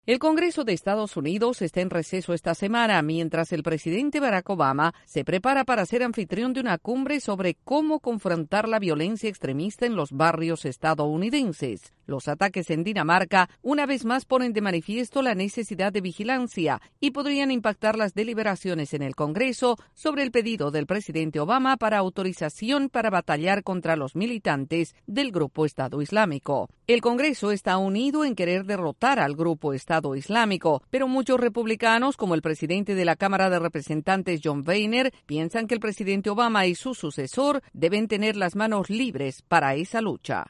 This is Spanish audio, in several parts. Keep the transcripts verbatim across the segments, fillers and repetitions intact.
El Congreso de Estados Unidos está en receso esta semana, mientras el presidente Barack Obama se prepara para ser anfitrión de una cumbre sobre cómo confrontar la violencia extremista en los barrios estadounidenses. Los ataques en Dinamarca una vez más ponen de manifiesto la necesidad de vigilancia y podrían impactar las deliberaciones en el Congreso sobre el pedido del presidente Obama para autorización para batallar contra los militantes del Grupo Estado Islámico. El Congreso está unido en querer derrotar al Grupo Estado Islámico, pero muchos republicanos, como el presidente de la Cámara de Representantes John Boehner, piensan que el presidente Obama y su sucesor deben tener las manos libres para esa lucha.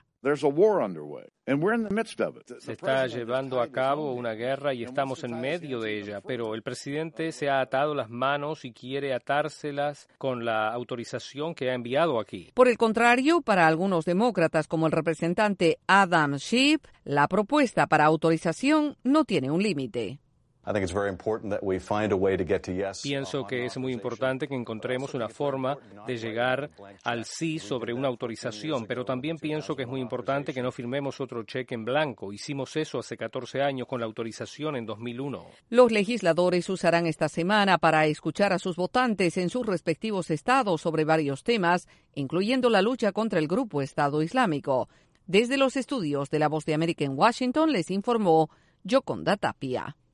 Se está llevando a cabo una guerra y estamos en medio de ella, pero el presidente se ha atado las manos y quiere atárselas con la autorización que ha enviado aquí. Por el contrario, para algunos demócratas como el representante Adam Schiff, la propuesta para autorización no tiene un límite. Pienso que es muy importante que encontremos una forma de llegar al sí sobre una autorización, pero también pienso que es muy importante que no firmemos otro cheque en blanco. Hicimos eso hace catorce años con la autorización en dos mil uno. Los legisladores usarán esta semana para escuchar a sus votantes en sus respectivos estados sobre varios temas, incluyendo la lucha contra el Grupo Estado Islámico. Desde los estudios de La Voz de América en Washington les informó Yoconda Tapia.